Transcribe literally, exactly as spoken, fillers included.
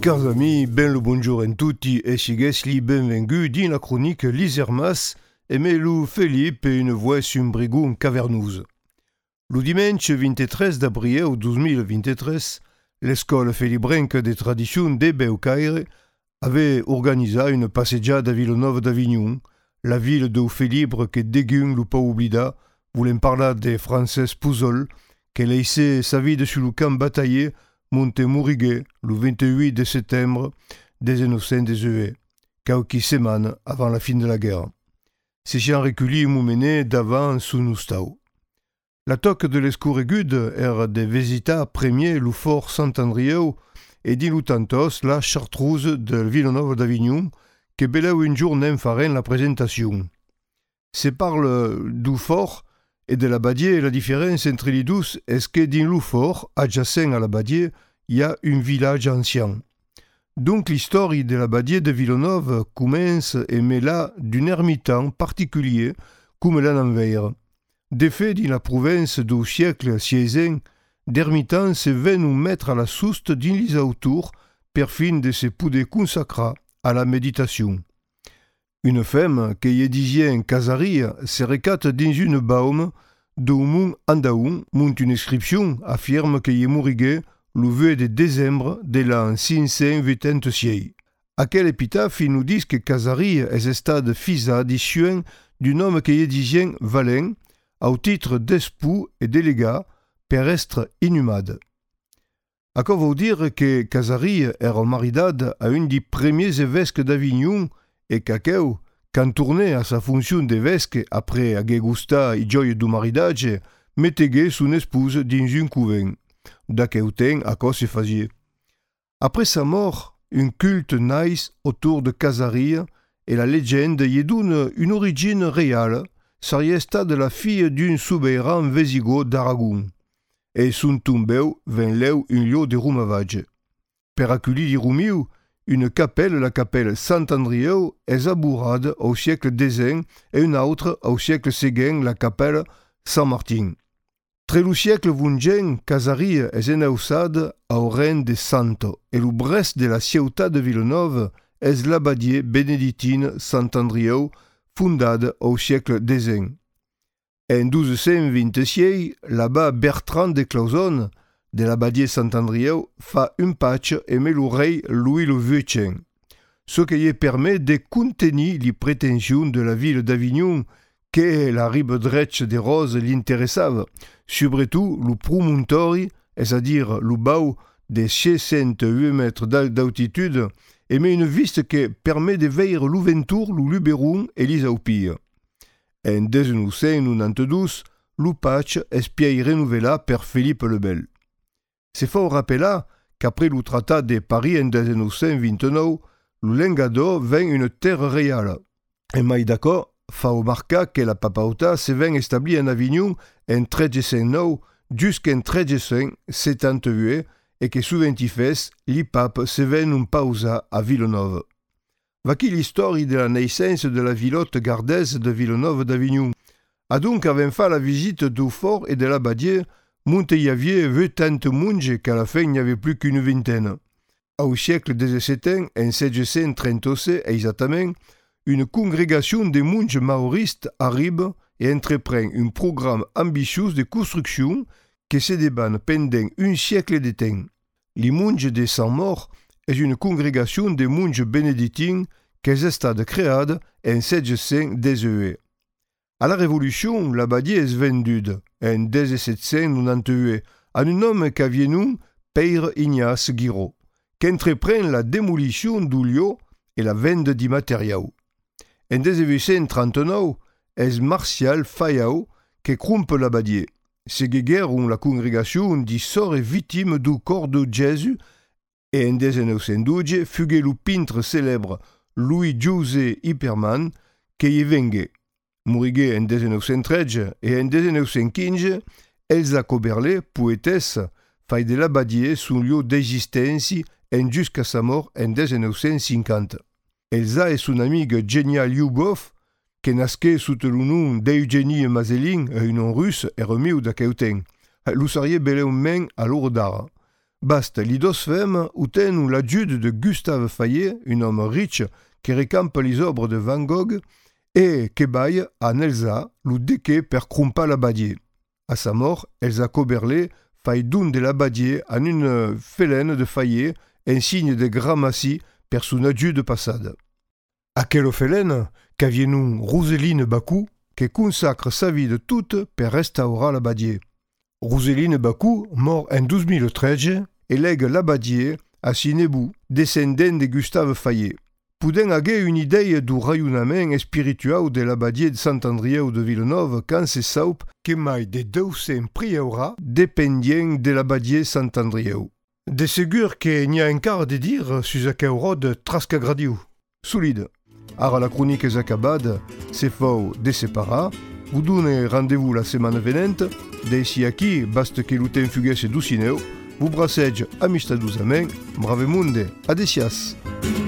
cari amici, ben lo buongiorno a tutti e sigesli benvenuti in la chronique Lisermas e me lo Felipe e une voix sur un brigoun cavernouse. Le dimanche vingt-trois d'avril duemilaventitrés, l'école Felibrenca de tradition de Beucaire avait organisé une passeggiata à Villeneuve d'Avignon, la ville de Felibre que dégun le pas oblida, voulait parler de Frances Pouzol, qui laissé sa vie sur le camp bataillé Monte Mouriguet le vingt-huit septembre des innocents des E V, quelques semaines avant la fin de la guerre. Ces gens recueillis m'ont mené d'avant sous Noustau. La toque de l'escourigude era de visita premier le fort Sant-Andrieu et di lutantos la chartreuse de Villeneuve d'Avignon que beleu un jour n'en faren la présentation. Se parle du fort et de l'abadier, la différence entre les deux est que dans le fort, adjacent à l'abadier, il y a un village ancien. Donc l'histoire de l'abadier de Villeneuve commence et met là d'un ermitant particulier comme l'an envers. De fait, dans la province du siècle seizième, d'ermitans se venus mettre à la souste dans les autours per fin de se pouder consacrer à la méditation. Une femme, qui est disait Casarie, se recate dans une baume d'au mont Andaun, monte une inscription, affirme qu'il est mourigué le vingt de décembre de l'an cinq cent vingt-six. À quel épitaphe il nous dit que Casarie est stade fisa d'issue d'un homme qui est disait Valin, au titre d'espoux et délégat, terrestre inhumade. À quoi vous dire que Casarie era maridad à un des premiers évêques d'Avignon et qu'aqueu, quand tourné à sa fonction d'évêque après haver gustat i joie du maridage, mettegué son épouse dans un couvent. D'aqueu temps à quoi se faisait. Après sa mort, un culte naïs autour de Casarie et la légende y donne une origine réelle, serait de la fille d'un souverain vésigot d'Aragon. Et son tombeu venleu un lieu de rumavatge. Per accueillir les Rumiu, une capelle, la capelle Sant-Andrieu, est abourade au siècle décent et une autre au siècle seguent, la capelle Saint-Martin. Tre le siècle vungent, Casarie est enausade au règne de Santo et le brest de la ciutat de Villeneuve est l'abadie bénédictine Sant-Andrieu, fondade au siècle décent. En douze cent vingt-six, l'abbé Bertrand de Clausonne, de l'abadie Sant-Andrieu, fa un patch et met le rei Louis le Huitième, ce qui permet de contenir les prétentions de la ville d'Avignon que la rive droite des Roses l'intéressava, surtout le promontori, c'est-à-dire le bau de six cent huit mètres d'altitude, et met une viste qui permet de voir l'Ouventour, le Luberon et les Aupilles. En dix-neuf cent quatre-vingt-douze, le patch est bien renouvelé par Philippe le Bel. C'est fort rappeler qu'après le traité de Paris en dix-neuf cent vingt-neuf, le Lengado vint une terre réelle. Et mai d'accord, fa remarquer que la papautat se vint établie en Avignon en treize cent neuf jusqu'en treize cent soixante-dix-huit et que souvent fait, les papes se vinrent pauser à Villeneuve. Voici l'histoire de la naissance de la villotte gardaise de Villeneuve d'Avignon. A donc avant fait la visite du fort et de l'abadie, monte y avait vingt monges qu'à la fin il n'y avait plus qu'une vingtaine. Au siècle dix-sept, en mille sept cent trente-six exactement, une congrégation de monges maoristes arrive et entreprend un programme ambitieux de construction qui se débanne pendant un siècle de temps. Les monges des Saints-Morts est une congrégation de monges bénédictins qui est stade créée en mille sept cent dix-huit. À la Révolution, l'abadie est vendue en dix-sept cent quatre-vingt-dix-huit à un homme qui avait nom Père Ignace Guiraud, qui entreprend la démolition du lieu et la vente du matériaux. En dix-huit cent trente-neuf, est Martial Fayao qui crompe l'abadie. Se guerre la congrégation di sort victime du corps de Jésus et en dix-neuf cent douze fut le peintre célèbre Louis-José Hyperman qui y vengue. Mourigué en dix-neuf cent treize et en dix-neuf cent quinze, Elsa Coberlet, poétesse, fait de l'abadie son lieu d'existence en jusqu'à sa mort en dix-neuf cent cinquante. Elsa et son amie Genia Lyubov, qui nasquait sous le nom d'Eugénie Mazelin, un nom russe et remis d'aquel temps. Lu serait beleument à l'heure d'ara. bast l'idosfem ou ten l'adjude de Gustave Fayet, un homme riche qui récampe les œuvres de Van Gogh, et que baille à Elsa, l'ou déqué per crumpa l'abadier. À sa mort, Elsa Coberlet faille d'un de l'abadier en une félène de Fayet, un signe de gramassie per son adjude passade. À quelle félène qu'aviez nous Roseline Bacou, qui consacre sa vie de toute per restaurer l'abadier. Roseline Bacou, mort en douze mille treize, et lègue l'abadier à Sinebou, descendant de Gustave Fayet. Pouden haguer une idée du rayonnament spirituel de l'abadier de Sant-Andrieu de Villeneuve quand se saup que mai de deux cents prieurats dépendien de l'abadier Sant-Andrieu. De segur qu'il n'y a encara de dire sur aquel rode trasca gradiu. Solide. Ara la chronique est acabada, c'est faux de séparat. Vous donnez rendez-vous la semaine venante. D'ici aquí, basta que l'outem fuguesse du cineu. Vous brassege amistadosament, brave monde, adesias.